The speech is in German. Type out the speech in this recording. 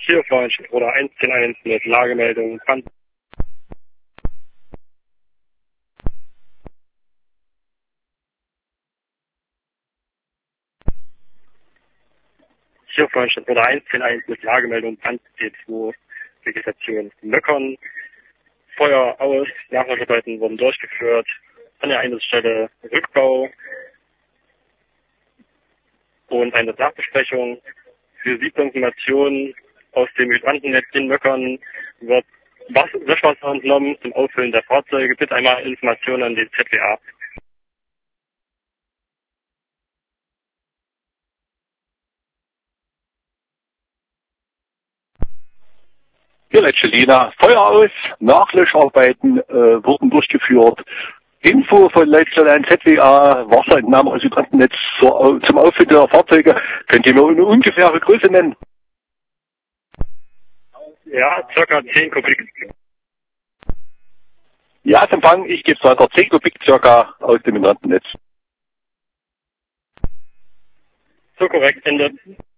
Hier vorhin steht oder 110.1 mit Lagemeldung Brand. Hier vorhin steht oder 110.1 mit Lagemeldung Brand C2 Vegetation Möckern. Feuer aus, Nacharbeiten wurden durchgeführt. An der Einsatzstelle Rückbau und eine Sachbesprechung. Für Sieberinformationen aus dem Hydrantennetz in Möckern wird Löschwasser entnommen zum Auffüllen der Fahrzeuge. Bitte einmal Informationen an den ZWA. Hier Leitschelina, Feuer aus, Nachlöscharbeiten wurden durchgeführt. Info von Leitstelle 1 ZWA, Wasserentnahme aus Hydrantennetz zum Auffüllen der Fahrzeuge. Könnt ihr mir eine ungefähre Größe nennen? Ja, circa 10 Kubik. Ja, Empfang, ich gebe weiter 10 Kubik circa aus dem Hydrantennetz. So korrekt, Ende.